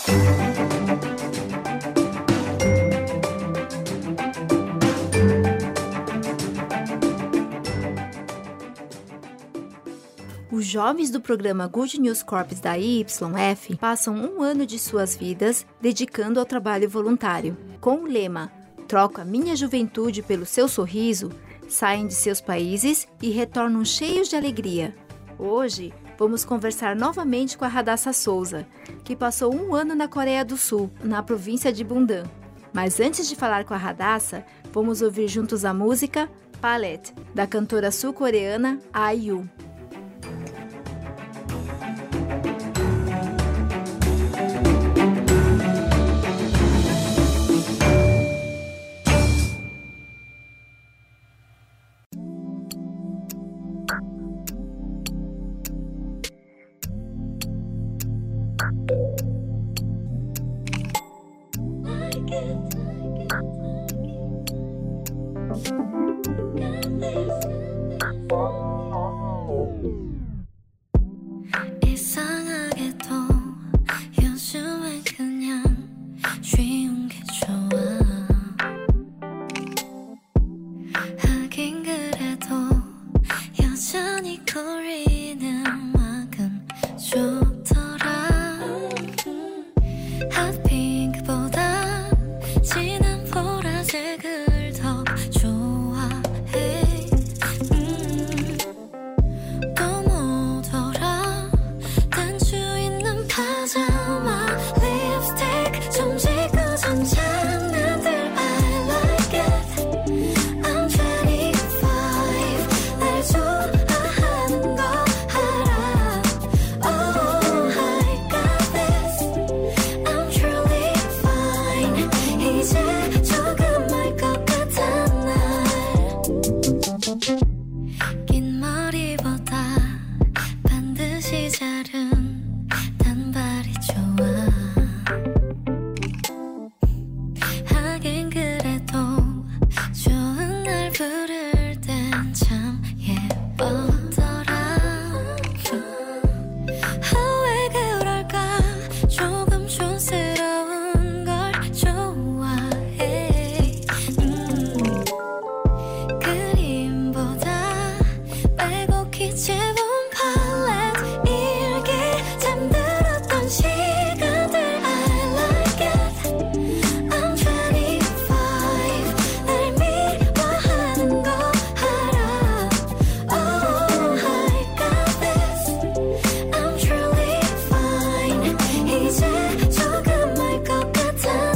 Os jovens do programa Good News Corps da IYF passam um ano de suas vidas dedicando ao trabalho voluntário. Com o lema "Troco a minha juventude pelo seu sorriso", saem de seus países e retornam cheios de alegria. Hoje, vamos conversar novamente com a Radassa Souza, que passou um ano na Coreia do Sul, na província de Bundang. Mas antes de falar com a Radassa, vamos ouvir juntos a música Palette, da cantora sul-coreana IU. 이상하게도 요즘엔 그냥 쉬운 게 좋아. 하긴 그래도 여전히 거리는 음악은 좋더라. 핫핑크보다 진한 보라색을 더 좋아해. 또 뭐더라 단추 있는 파자마 립스틱 좀 지고선 장난들 I like it. I'm 25 날 좋아하는 거 알아. Oh I got this. I'm truly fine. 이제 조금 알 것 같아 날. 긴 머리보다 반드시 자른 단발이 좋아. 하긴 그래도 좋은 날 부를 땐 참 예쁘더라. 왜 그럴까 조금 촌스러운 걸 좋아해. 그림보다 빼곡히 채운 팔레트 일기 잠들었던 시간들 I like it. I'm 25 날 미워하는 거 알아. Oh I got this. I'm truly fine. 이제 조금 알 것 같아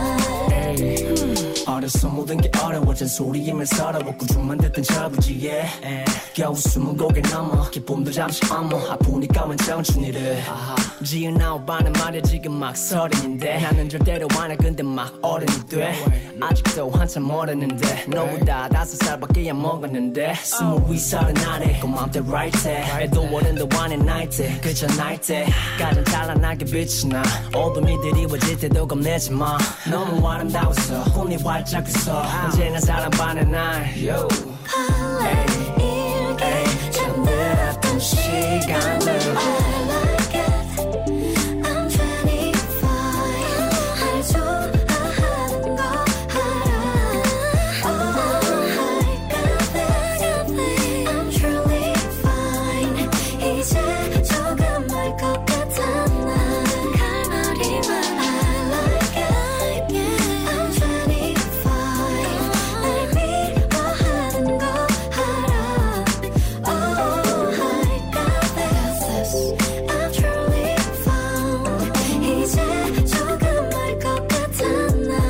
날. 어려서 모든 게 어려워진 소리이면 서러워 꾸중만 듣던 저부지에 겨우 20곡에 넘어 기쁨도 잠시 어머 아프니까 원 청춘이를 지은 아홉반은 말야 지금 막 서른인데 나는 절대로 안 해 근데 막 어른이 돼 아직도 한참 멀었는데 너보다 5살밖에 안 먹었는데 20위 서른 아래 그 맘대로 right 해 해도 어른도 안해 night 때 그저 night 때 가장 찬란하게 빛이 나 어둠이 드리워질 때도 겁내지 마 너무 아름다웠어 꿈이 활짝 웃어 언제나 사랑받는 날 yo. 팔레트 일기 잠들었던 시간들 I like it. I'm 25 날 좋아하는 거 알아. Oh I got this. I'm truly fine. 이제 조금 알 것 같아 난. 칼날이만 I like it. I'm 25 날 미워하는 거 알아. Oh I got this. I'm truly fine. 이제 조금 알 것 같아 날.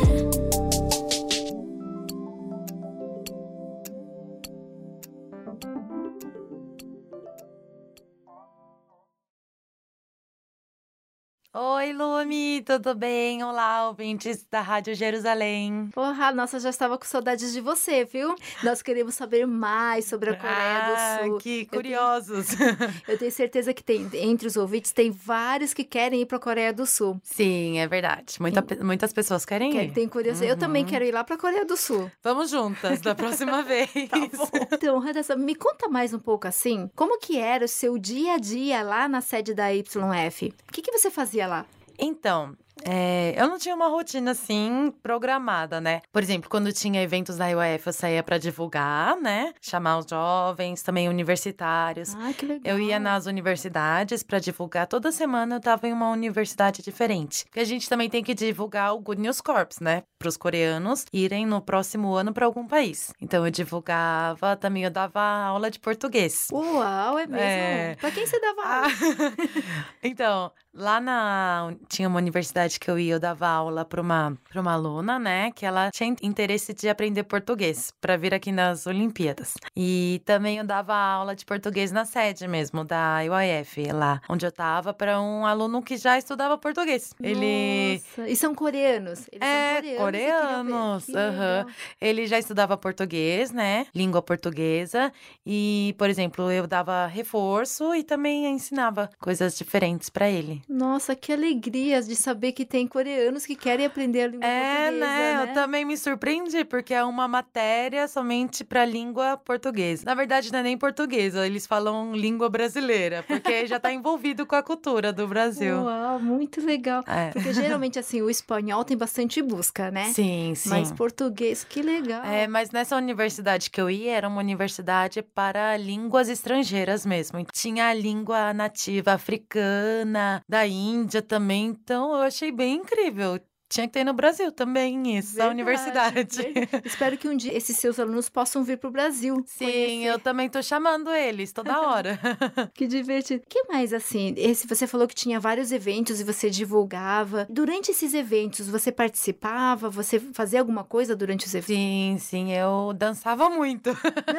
Oi, Lumi, tudo bem? Olá, ouvintes da Rádio Jerusalém. Porra, nossa, já estava com saudades de você, viu? Nós queremos saber mais sobre a Coreia do Sul. Que curiosos. Eu tenho certeza que entre os ouvintes tem vários que querem ir para a Coreia do Sul. Sim, é verdade. Muitas pessoas querem ir. Tem curiosidade. Eu também quero ir lá para a Coreia do Sul. Vamos juntas da próxima vez. Tá bom. Então, Radassa, me conta mais um pouco assim, como que era o seu dia a dia lá na sede da YF? O que você fazia lá? Então, eu não tinha uma rotina, assim, programada, né? Por exemplo, quando tinha eventos da IOF, eu saía pra divulgar, né? Chamar os jovens, também universitários. Ah, que legal. Eu ia nas universidades pra divulgar. Toda semana eu tava em uma universidade diferente. Porque a gente também tem que divulgar o Good News Corps, né? Pros coreanos irem no próximo ano pra algum país. Então, eu divulgava, também eu dava aula de português. Uau, é mesmo? Pra quem você dava aula? Então, tinha uma universidade que eu ia, eu dava aula pra uma aluna, né? Que ela tinha interesse de aprender português pra vir aqui nas Olimpíadas. E também eu dava aula de português na sede mesmo, da IOF, lá onde eu tava, pra um aluno que já estudava português. Nossa, e são coreanos? Eles são coreanos. Que legal. Ele já estudava português, né? Língua portuguesa. E, por exemplo, eu dava reforço e também ensinava coisas diferentes pra ele. Nossa, que alegria de saber que tem coreanos que querem aprender a língua portuguesa, né? Eu também me surpreendi, porque é uma matéria somente pra língua portuguesa. Na verdade, não é nem portuguesa, eles falam língua brasileira, porque já tá envolvido com a cultura do Brasil. Uau, muito legal. É. Porque geralmente, assim, o espanhol tem bastante busca, né? Sim, sim. Mas português, que legal. Mas nessa universidade que eu ia, era uma universidade para línguas estrangeiras mesmo. Tinha a língua nativa africana, da Índia também, então eu achei bem incrível. Tinha que ter no Brasil também isso, Verdade, a universidade. verdade. Espero que um dia esses seus alunos possam vir pro Brasil. Sim, conhecer. eu também tô chamando eles toda hora. Que divertido. Que mais, assim, você falou que tinha vários eventos e você divulgava. Durante esses eventos, você participava? Você fazia alguma coisa durante os eventos? Sim, eu dançava muito.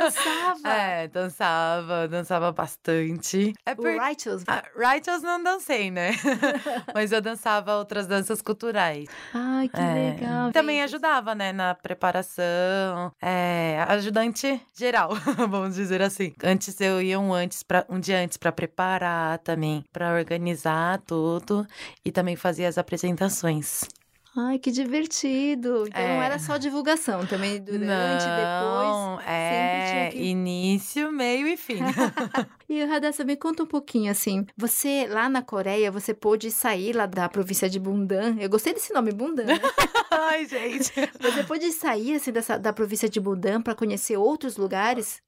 Dançava? Dançava bastante. O Righteous? Righteous não dancei, né? Mas eu dançava outras danças culturais. Ai, que legal. Também gente. ajudava, né, na preparação. Ajudante geral, vamos dizer assim. Antes eu ia um dia antes pra preparar também, pra organizar tudo e também fazia as apresentações. Ai, que divertido. Então não era só divulgação, também durante, depois, sempre tinha que... início, meio e fim. E, Radassa, me conta um pouquinho, assim, você, lá na Coreia, você pôde sair lá da província de Bundang. Eu gostei desse nome, Bundang, né? Ai, gente. Você pôde sair, assim, da província de Bundang para conhecer outros lugares?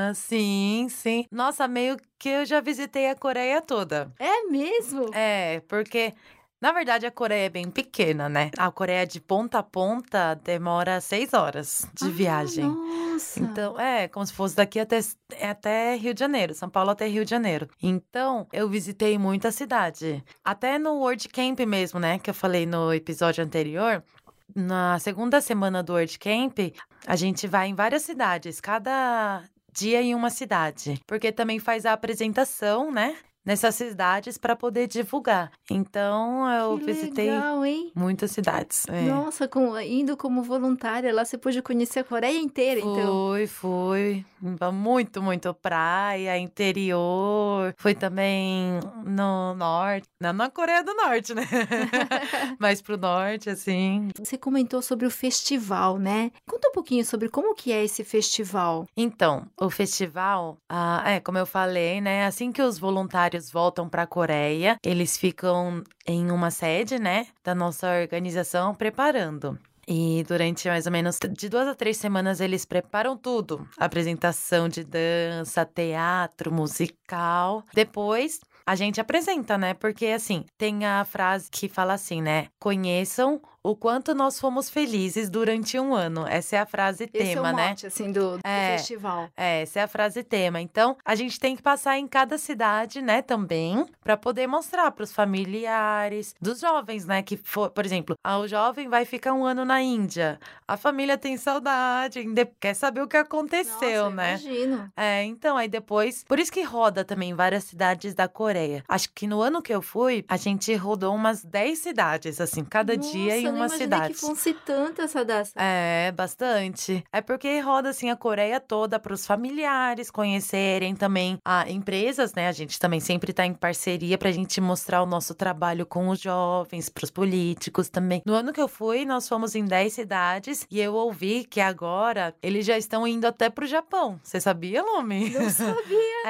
Sim. Nossa, meio que eu já visitei a Coreia toda. É mesmo? Porque... Na verdade, a Coreia é bem pequena, né? A Coreia de ponta a ponta demora 6 horas de viagem. Nossa! Então, como se fosse daqui até Rio de Janeiro, São Paulo até Rio de Janeiro. Então, eu visitei muita cidade. Até no World Camp mesmo, né? Que eu falei no episódio anterior. Na segunda semana do World Camp, a gente vai em várias cidades. Cada dia em uma cidade. Porque também faz a apresentação, né? Nessas cidades para poder divulgar. Então, eu visitei legal, hein? muitas cidades. Nossa, indo como voluntária lá, você pôde conhecer a Coreia inteira, então. Fui. Muito praia, interior. Fui também no norte. Não na Coreia do Norte, né? Mas pro norte, assim. Você comentou sobre o festival, né? Conta um pouquinho sobre como que é esse festival. Então, o festival, como eu falei, né? Assim que os voluntários voltam para a Coreia, eles ficam em uma sede, né, da nossa organização preparando. E durante mais ou menos de 2 a 3 semanas eles preparam tudo. Apresentação de dança, teatro, musical. Depois a gente apresenta, né? Porque assim, tem a frase que fala assim, né? Conheçam o quanto nós fomos felizes durante um ano. Essa é a frase tema, Esse é o né? mote, assim, do festival. Essa é a frase tema. Então, a gente tem que passar em cada cidade, né, também, para poder mostrar para os familiares dos jovens, né, por exemplo, o jovem vai ficar um ano na Índia. A família tem saudade, ainda quer saber o que aconteceu, Nossa, né? imagino. Então, aí depois... Por isso que roda também várias cidades da Coreia. Acho que no ano que eu fui, a gente rodou umas 10 cidades, assim, cada dia em uma Eu não cidade. imaginei que fosse tanto essa dança. É, bastante. É porque roda assim a Coreia toda para os familiares conhecerem também empresas, né? A gente também sempre tá em parceria pra gente mostrar o nosso trabalho com os jovens, pros políticos também. No ano que eu fui, nós fomos em 10 cidades e eu ouvi que agora eles já estão indo até pro Japão. Você sabia, Lumi? Não sabia,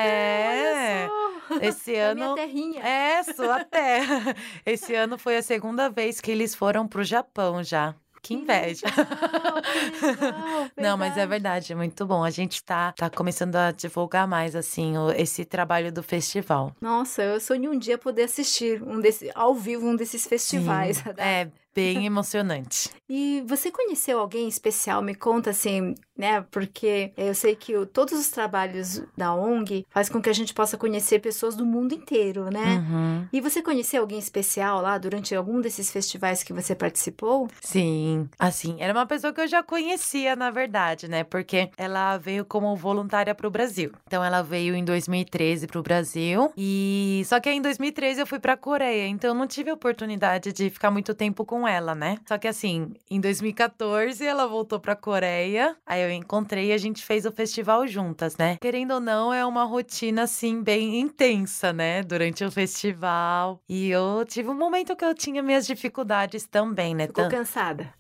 É. olha só. Esse Na ano. minha terrinha. É, sua terra. Esse ano foi a segunda vez que eles foram pro Japão já. Que inveja. Que legal, Não, mas é verdade, é muito bom. A gente tá começando a divulgar mais, assim, esse trabalho do festival. Nossa, eu sonho um dia poder assistir ao vivo um desses festivais. Sim, é bem emocionante. E você conheceu alguém especial? Me conta assim, né? Porque eu sei que todos os trabalhos da ONG faz com que a gente possa conhecer pessoas do mundo inteiro, né? Uhum. E você conheceu alguém especial lá durante algum desses festivais que você participou? Sim, assim, era uma pessoa que eu já conhecia, na verdade, né? Porque ela veio como voluntária pro Brasil. Então, ela veio em 2013 pro Brasil. Só que aí, em 2013 eu fui pra Coreia. Então, eu não tive a oportunidade de ficar muito tempo com ela, né? Só que assim, em 2014 ela voltou pra Coreia. Aí eu encontrei e a gente fez o festival juntas, né? Querendo ou não, é uma rotina, assim, bem intensa, né? Durante o festival. E eu tive um momento que eu tinha minhas dificuldades também, né? Ficou cansada?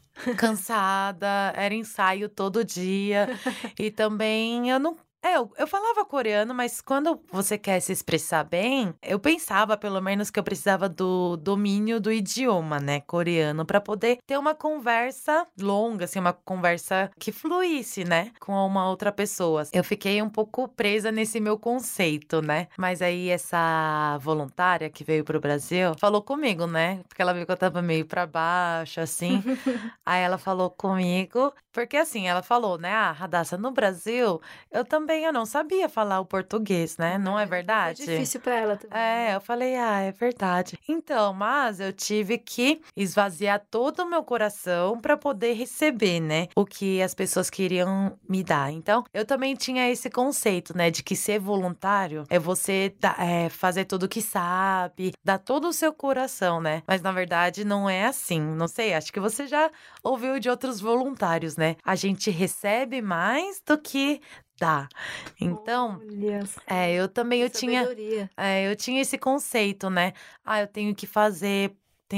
Cansada, era ensaio todo dia. E também eu não. Eu falava coreano, mas quando você quer se expressar bem, eu pensava, pelo menos, que eu precisava do domínio do idioma, né, coreano, pra poder ter uma conversa longa, assim, uma conversa que fluísse, né, com uma outra pessoa. Eu fiquei um pouco presa nesse meu conceito, né, mas aí essa voluntária que veio pro Brasil falou comigo, né, porque ela viu que eu tava meio pra baixo, assim. Aí ela falou comigo, porque assim, ela falou, né, Radassa, no Brasil, eu não sabia falar o português, né? Não é verdade? Foi difícil pra ela também. É, eu falei, é verdade. Então, mas eu tive que esvaziar todo o meu coração para poder receber, né? O que as pessoas queriam me dar. Então, eu também tinha esse conceito, né? De que ser voluntário é você fazer tudo que sabe, dar todo o seu coração, né? Mas, na verdade, não é assim. Não sei, acho que você já ouviu de outros voluntários, né? A gente recebe mais do que dá. Então, Olha só, eu também sabedoria. eu tinha esse conceito, né? Eu tenho que fazer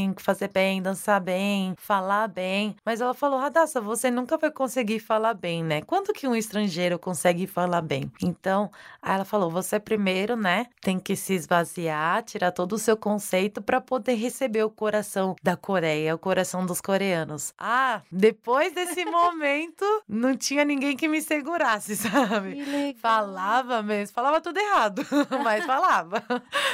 bem, dançar bem, falar bem. Mas ela falou, Radassa, você nunca vai conseguir falar bem, né? Quando que um estrangeiro consegue falar bem? Então, aí ela falou, você primeiro, né, tem que se esvaziar, tirar todo o seu conceito para poder receber o coração da Coreia, o coração dos coreanos. Depois desse momento, não tinha ninguém que me segurasse, sabe? Que legal. Falava mesmo, falava tudo errado, mas falava.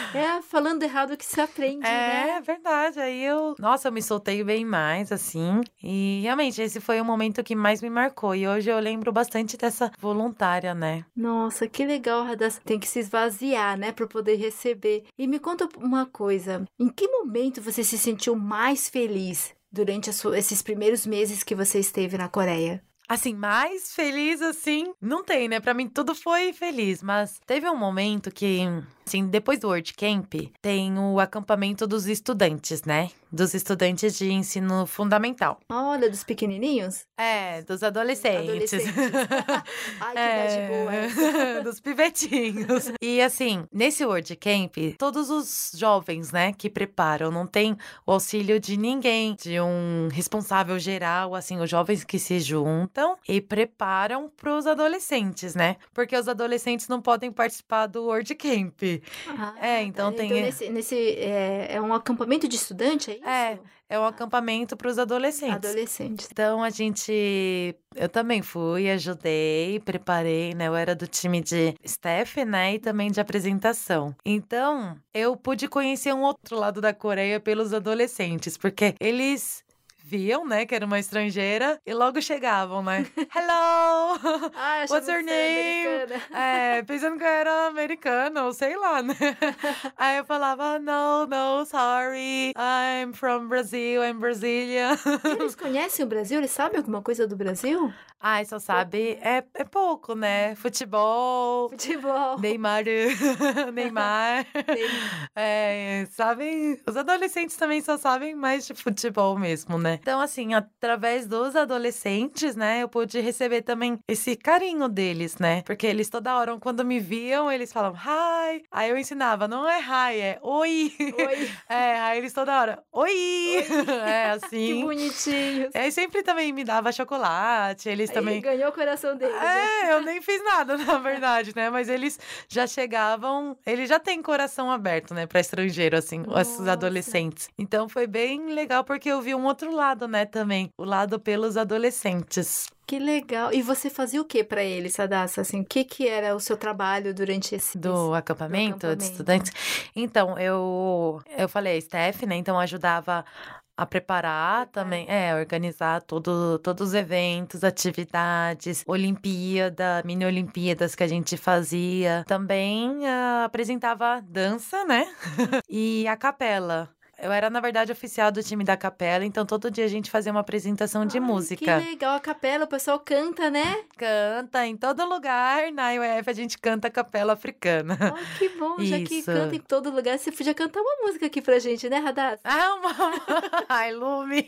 É falando errado que se aprende, né? É verdade. Aí eu me soltei bem mais, assim. E realmente, esse foi o momento que mais me marcou. E hoje eu lembro bastante dessa voluntária, né? Nossa, que legal, Radassa. Tem que se esvaziar, né, para poder receber. E me conta uma coisa: em que momento você se sentiu mais feliz durante esses primeiros meses que você esteve na Coreia? Assim, mais feliz, assim, não tem, né? Pra mim tudo foi feliz, mas teve um momento que, assim, depois do World Camp, tem o acampamento dos estudantes, né? Dos estudantes de ensino fundamental. Olha, dos pequenininhos? Dos adolescentes. Ai, que idade boa essa. Dos pivetinhos. E assim, nesse World Camp, todos os jovens, né, que preparam, não tem o auxílio de ninguém, de um responsável geral, assim, os jovens que se juntam e preparam pros adolescentes, né? Porque os adolescentes não podem participar do World Camp. Então tem... É um acampamento de estudante, é isso? É um acampamento para os adolescentes. Então, eu também fui, ajudei, preparei, né? Eu era do time de staff, né? E também de apresentação. Então, eu pude conhecer um outro lado da Coreia pelos adolescentes, porque eles viam, né, que era uma estrangeira e logo chegavam, né? Hello! What's your name? Pensando que eu era americana, ou sei lá, né? Aí eu falava, no, sorry. sorry, I'm from Brazil, I'm Brazilian. Eles conhecem o Brasil? Eles sabem alguma coisa do Brasil? Ai, só sabe, é pouco, né? Futebol, Futebol. Neymar, Neymar. Sabem, os adolescentes também só sabem mais de futebol mesmo, né? Então, assim, através dos adolescentes, né, eu pude receber também esse carinho deles, né? Porque eles toda hora, quando me viam, eles falavam hi. Aí eu ensinava, não é hi, é oi. Oi. Aí eles toda hora, oi. É assim. Que bonitinhos. Aí sempre também me dava chocolate, eles Aí também... ganhou o coração deles. né? eu nem fiz nada, na verdade, né? Mas eles já chegavam, eles já têm coração aberto, né? Pra estrangeiro, assim, esses Nossa. adolescentes. Então foi bem legal, porque eu vi um outro lado, né, também. O lado pelos adolescentes. Que legal. E você fazia o que pra eles, Radassa? Assim, o que era o seu trabalho durante Do acampamento de estudantes? Então, eu falei a Steph, né? Então, ajudava a preparar também, organizar todos os eventos, atividades, Olimpíada, mini Olimpíadas que a gente fazia. Também apresentava dança, né? E a capela. Eu era, na verdade, oficial do time da capela, então todo dia a gente fazia uma apresentação de música. Que legal, a capela, o pessoal canta, né? Canta em todo lugar, na UF a gente canta a capela africana. Oh, que bom, já que Isso. canta em todo lugar, você podia cantar uma música aqui pra gente, né, Radassa? Ai, Lume,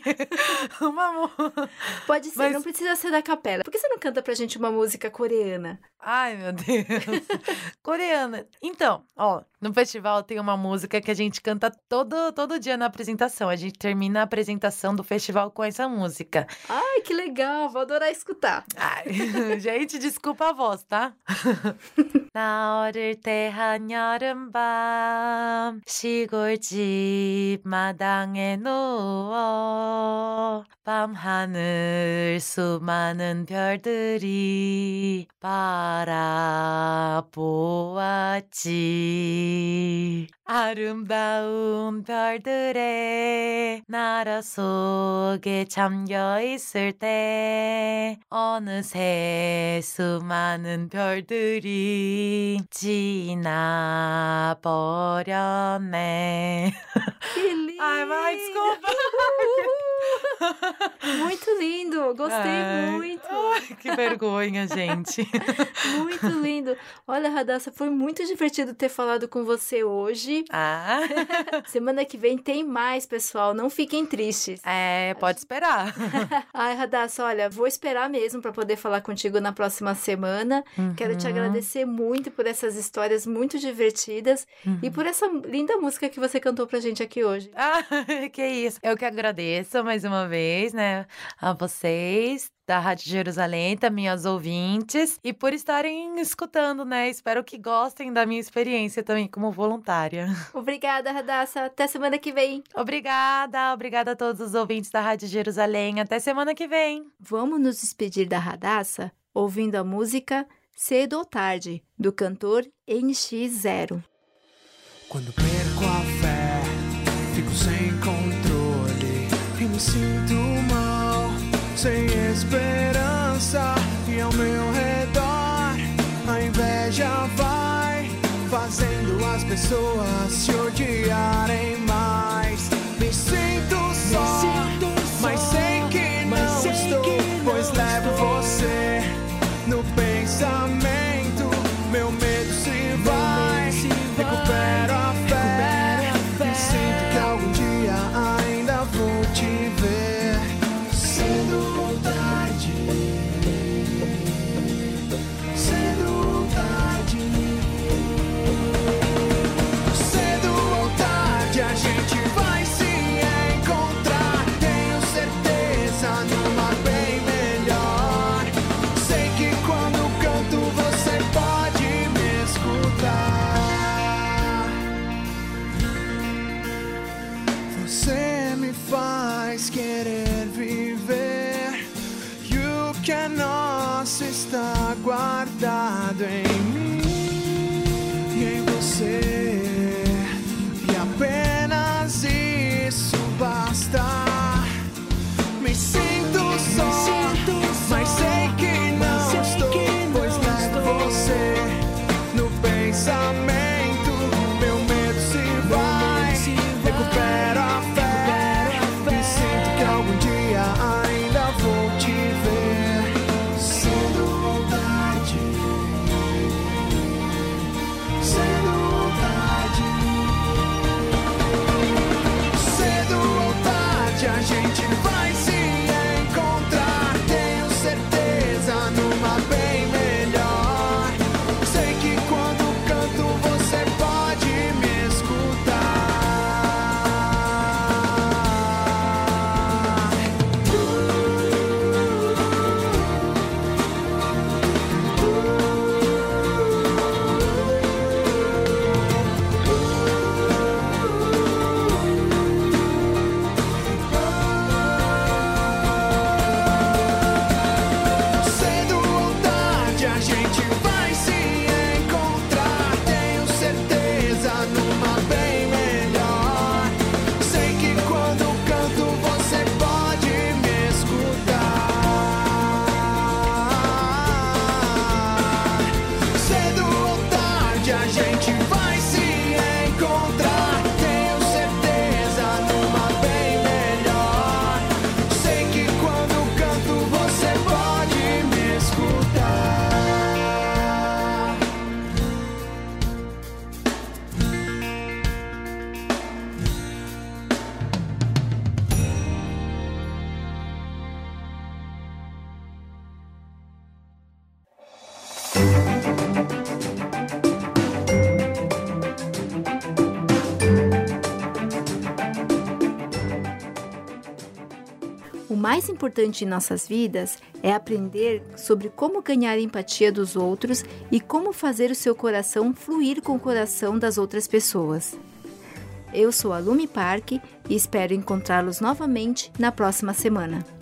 Pode ser, Mas- não precisa ser da capela. Por que você não canta pra gente uma música coreana? Ai, meu Deus. Coreana. Então, ó, no festival tem uma música que a gente canta todo dia na apresentação. A gente termina a apresentação do festival com essa música. Ai, que legal, vou adorar escutar. Ai, gente, desculpa a voz, tá? 나 어릴 때 한여름밤 시골집 마당에 누워 밤하늘 수많은 별들이 바라보았지 아름다운 별들의 나라 속에 잠겨 있을 때 어느새 수많은 별들이 지나버렸네. Que lindo! Ai, vai, desculpa. Muito lindo, gostei Ai, muito. ai, que vergonha, gente. Muito lindo. Olha, Radassa, foi muito divertido ter falado com você hoje. Ah, Semana que vem tem mais, pessoal. Não fiquem tristes. pode esperar. Ai, Radassa, olha, vou esperar mesmo para poder falar contigo na próxima semana. Quero te agradecer muito por essas histórias muito divertidas e por essa linda música que você cantou pra gente aqui hoje. Ah, que isso. Eu que agradeço mais uma vez, né, a vocês da Rádio Jerusalém, também aos ouvintes, e por estarem escutando, né? Espero que gostem da minha experiência também como voluntária. Obrigada, Radassa. Até semana que vem. Obrigada a todos os ouvintes da Rádio Jerusalém. Até semana que vem. Vamos nos despedir da Radassa ouvindo a música Cedo ou Tarde, do cantor NX0. Quando perco a fé, fico sem controle e me sinto mal, sem esperança. E ao meu redor a inveja vai fazendo as pessoas se odiarem mais. Me sinto só, mas sei que não estou, pois levo você no pensamento. Meu medo se vai, recupero a fé e sinto que algum dia ainda vou te ver. Cedo ou tarde, cedo ou tarde, cedo ou tarde a gente vai se encontrar. Tenho certeza numa bem melhor. Sei que quando canto você pode me escutar. Você me faz querer viver, e o que é nosso está guardado em mim e em você, e apenas isso basta. Me sinto só, mas sei que não estou, pois levo você no pensamento. Meu medo se vai, recupero O mais importante em nossas vidas é aprender sobre como ganhar a empatia dos outros e como fazer o seu coração fluir com o coração das outras pessoas. Eu sou a Lumi Park e espero encontrá-los novamente na próxima semana.